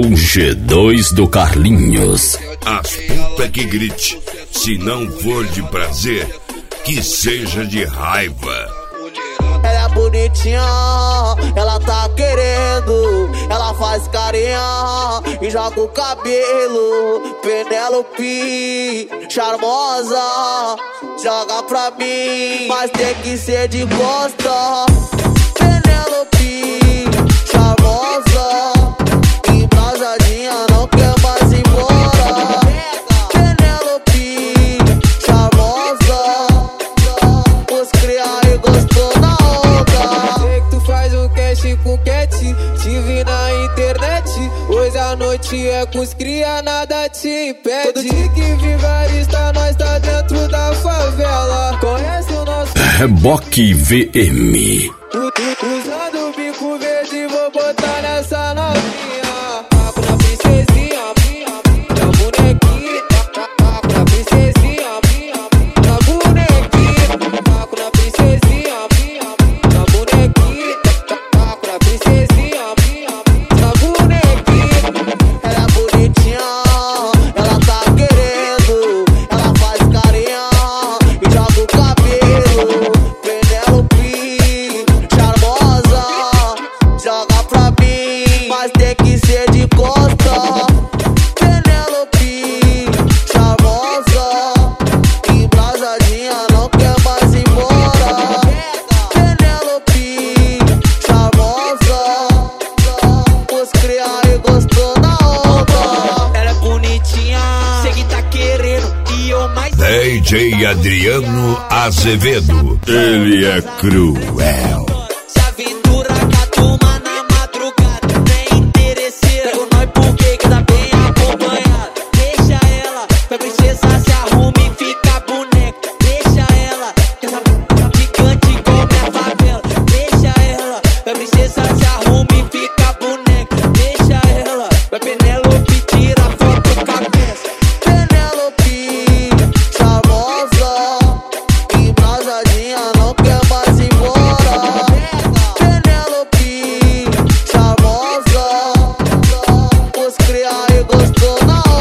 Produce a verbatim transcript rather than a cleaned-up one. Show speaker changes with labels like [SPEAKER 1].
[SPEAKER 1] o G dois do Carlinhos.
[SPEAKER 2] As puta que grite, se não for de prazer, que seja de raiva.
[SPEAKER 3] Ela é bonitinha, ela tá querendo, ela faz carinha e joga o cabelo. Penélope, charmosa, joga pra mim, mas tem que ser de costa. Penélope, charmosa, embrasadinha, não quer mais ir embora. Penélope, charmosa, os cria e gostou na onda.
[SPEAKER 4] Sei que tu faz um cast com cat, te vi na internet. Hoje a noite é com os cria, nada te impede. Todo dia que vigarista, nós tá dentro da favela. Conhece o nosso
[SPEAKER 1] Reboque V M.
[SPEAKER 4] Usando o bico verde, vou botar nessa novinha. Taco na princesinha, na bonequinha. Taco na princesinha, na bonequinha. Taco na princesinha, na bonequinha. Taco na princesinha, na bonequinha.
[SPEAKER 3] Ela é bonitinha, ela tá querendo, ela faz carinha e joga o cabelo. Penélope, charmosa, joga pra mim, mas tem que ser de costa. Penélope, charmosa, embrasadinha, não quer mais ir embora. Penélope, charmosa, os cria e gostou na onda.
[SPEAKER 4] Ela é bonitinha, sei que tá querendo e eu mais.
[SPEAKER 2] D J Adriano Azevedo, ele é cruel.
[SPEAKER 4] Se aventura com a turma na madrugada, tem interesseira. Pego nós porque que tá bem acompanhado. Deixa ela, pra princesa se arruma e fica boneca. Deixa ela, que essa gigante come a favela. Deixa ela, pra princesa se arruma e fica boneca. Deixa ela, pra Penélope tira foto com a cabeça.
[SPEAKER 3] Penélope, charmosa, embrasadinha, não quer mais ir embora. Penélope, charmosa, os cria e gostou na